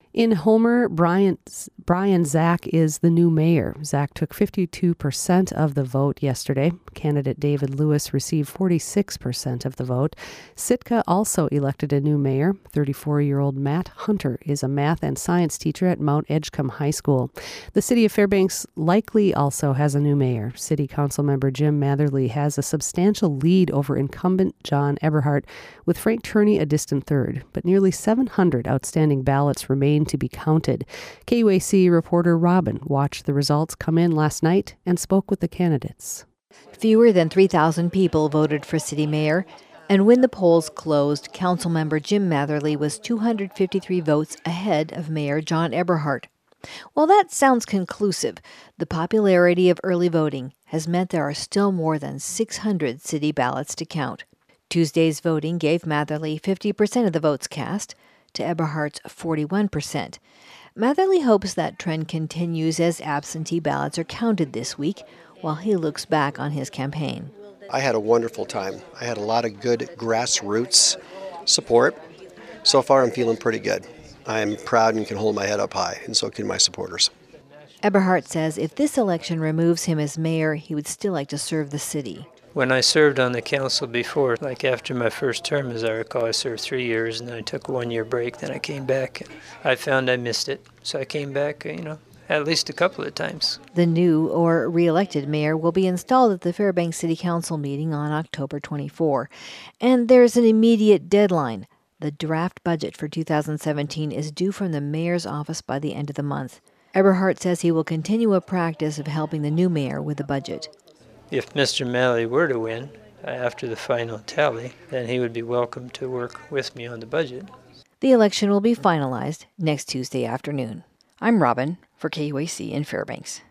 In Homer, Brian Zach is the new mayor. Zach took 52% of the vote yesterday. Candidate David Lewis received 46% of the vote. Sitka also elected a new mayor. 34-year-old Matt Hunter is a math and science teacher at Mount Edgecombe High School. The city of Fairbanks likely also has a new mayor. City Council member Jim Matherly has a substantial lead over incumbent John Eberhardt, with Frank Turney a distant third. But nearly 700 outstanding ballots remain to be counted. KUAC reporter Robin watched the results come in last night and spoke with the candidates. Fewer than 3,000 people voted for city mayor, and when the polls closed, Councilmember Jim Matherly was 253 votes ahead of Mayor John Eberhardt. While that sounds conclusive, the popularity of early voting has meant there are still more than 600 city ballots to count. Tuesday's voting gave Matherly 50% of the votes cast, to Eberhardt's 41%. Matherly hopes that trend continues as absentee ballots are counted this week, while he looks back on his campaign. I had a wonderful time. I had a lot of good grassroots support. So far, I'm feeling pretty good. I'm proud and can hold my head up high, and so can my supporters. Eberhardt says if this election removes him as mayor, he would still like to serve the city. When I served on the council before, like after my first term, as I recall, I served 3 years, and then I took a 1-year break, then I came back. I found I missed it, so I came back, at least a couple of times. The new or re-elected mayor will be installed at the Fairbanks City Council meeting on October 24. And there's an immediate deadline. The draft budget for 2017 is due from the mayor's office by the end of the month. Eberhardt says he will continue a practice of helping the new mayor with the budget. If Mr. Malley were to win after the final tally, then he would be welcome to work with me on the budget. The election will be finalized next Tuesday afternoon. I'm Robin for KUAC in Fairbanks.